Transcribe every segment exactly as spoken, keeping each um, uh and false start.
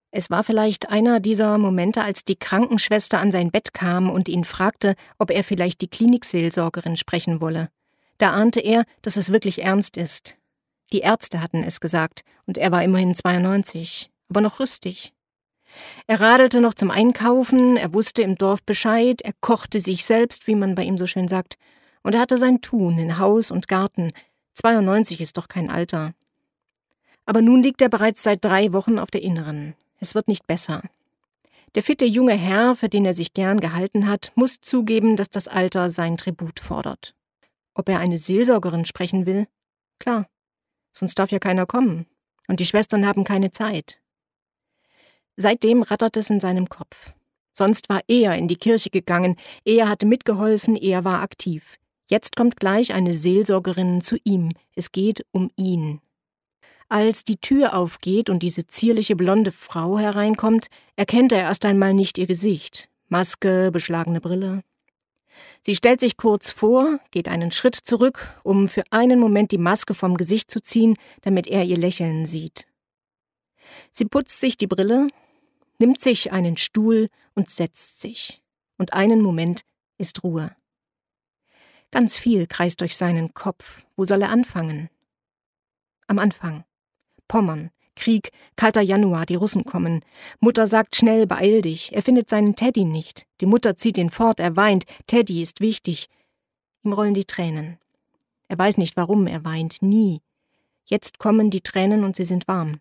Es war vielleicht einer dieser Momente, als die Krankenschwester an sein Bett kam und ihn fragte, ob er vielleicht die Klinikseelsorgerin sprechen wolle. Da ahnte er, dass es wirklich ernst ist. Die Ärzte hatten es gesagt, und er war immerhin zweiundneunzig, aber noch rüstig. Er radelte noch zum Einkaufen, er wusste im Dorf Bescheid, er kochte sich selbst, wie man bei ihm so schön sagt, und er hatte sein Tun in Haus und Garten. zweiundneunzig ist doch kein Alter. Aber nun liegt er bereits seit drei Wochen auf der Inneren. Es wird nicht besser. Der fitte junge Herr, für den er sich gern gehalten hat, muss zugeben, dass das Alter sein Tribut fordert. Ob er eine Seelsorgerin sprechen will? Klar, sonst darf ja keiner kommen. Und die Schwestern haben keine Zeit. Seitdem rattert es in seinem Kopf. Sonst war er in die Kirche gegangen, er hatte mitgeholfen, er war aktiv. Jetzt kommt gleich eine Seelsorgerin zu ihm. Es geht um ihn. Als die Tür aufgeht und diese zierliche blonde Frau hereinkommt, erkennt er erst einmal nicht ihr Gesicht. Maske, beschlagene Brille. Sie stellt sich kurz vor, geht einen Schritt zurück, um für einen Moment die Maske vom Gesicht zu ziehen, damit er ihr Lächeln sieht. Sie putzt sich die Brille, nimmt sich einen Stuhl und setzt sich. Und einen Moment ist Ruhe. Ganz viel kreist durch seinen Kopf. Wo soll er anfangen? Am Anfang. Pommern, Krieg, kalter Januar, die Russen kommen. Mutter sagt schnell, beeil dich. Er findet seinen Teddy nicht. Die Mutter zieht ihn fort, er weint. Teddy ist wichtig. Ihm rollen die Tränen. Er weiß nicht, warum er weint, nie. Jetzt kommen die Tränen und sie sind warm.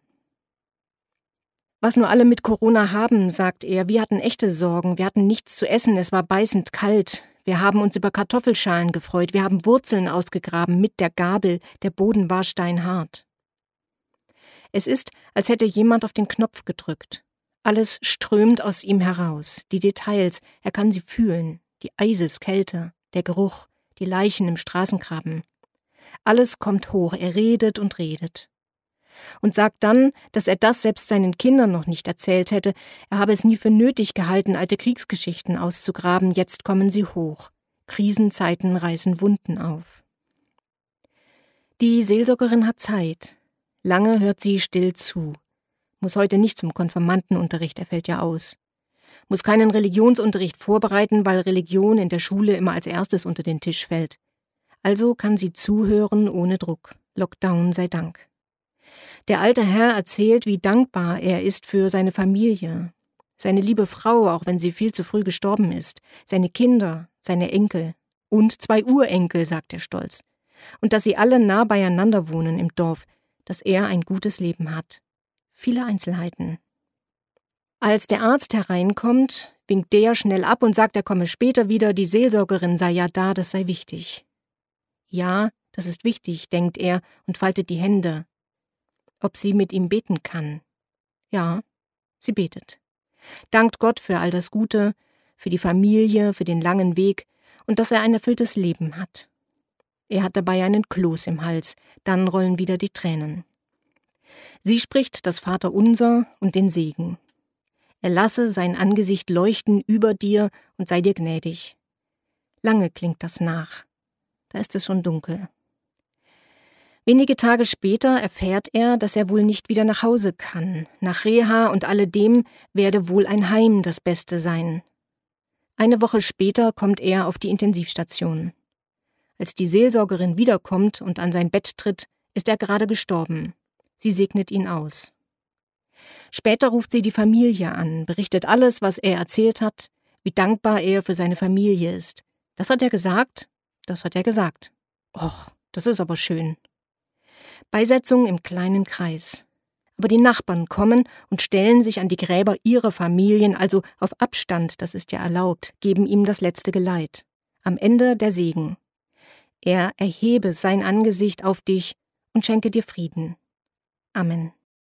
Was nur alle mit Corona haben, sagt er, wir hatten echte Sorgen, wir hatten nichts zu essen, es war beißend kalt. Wir haben uns über Kartoffelschalen gefreut, wir haben Wurzeln ausgegraben mit der Gabel, der Boden war steinhart. Es ist, als hätte jemand auf den Knopf gedrückt. Alles strömt aus ihm heraus, die Details, er kann sie fühlen, die Eiseskälte, der Geruch, die Leichen im Straßengraben. Alles kommt hoch, er redet und redet. Und sagt dann, dass er das selbst seinen Kindern noch nicht erzählt hätte, er habe es nie für nötig gehalten, alte Kriegsgeschichten auszugraben, jetzt kommen sie hoch. Krisenzeiten reißen Wunden auf. Die Seelsorgerin hat Zeit. Lange hört sie still zu. Muss heute nicht zum Konfirmandenunterricht, er fällt ja aus. Muss keinen Religionsunterricht vorbereiten, weil Religion in der Schule immer als erstes unter den Tisch fällt. Also kann sie zuhören ohne Druck. Lockdown sei Dank. Der alte Herr erzählt, wie dankbar er ist für seine Familie. Seine liebe Frau, auch wenn sie viel zu früh gestorben ist. Seine Kinder, seine Enkel. Und zwei Urenkel, sagt er stolz. Und dass sie alle nah beieinander wohnen im Dorf. Dass er ein gutes Leben hat. Viele Einzelheiten. Als der Arzt hereinkommt, winkt der schnell ab und sagt, er komme später wieder, die Seelsorgerin sei ja da, das sei wichtig. Ja, das ist wichtig, denkt er und faltet die Hände. Ob sie mit ihm beten kann. Ja, sie betet. Dankt Gott für all das Gute, für die Familie, für den langen Weg und dass er ein erfülltes Leben hat. Er hat dabei einen Kloß im Hals, dann rollen wieder die Tränen. Sie spricht das Vaterunser und den Segen. Er lasse sein Angesicht leuchten über dir und sei dir gnädig. Lange klingt das nach. Da ist es schon dunkel. Wenige Tage später erfährt er, dass er wohl nicht wieder nach Hause kann. Nach Reha und alledem werde wohl ein Heim das Beste sein. Eine Woche später kommt er auf die Intensivstation. Als die Seelsorgerin wiederkommt und an sein Bett tritt, ist er gerade gestorben. Sie segnet ihn aus. Später ruft sie die Familie an, berichtet alles, was er erzählt hat, wie dankbar er für seine Familie ist. Das hat er gesagt, das hat er gesagt. Och, das ist aber schön. Beisetzung im kleinen Kreis. Aber die Nachbarn kommen und stellen sich an die Gräber ihrer Familien, also auf Abstand, das ist ja erlaubt, geben ihm das letzte Geleit. Am Ende der Segen. Er erhebe sein Angesicht auf dich und schenke dir Frieden. Amen.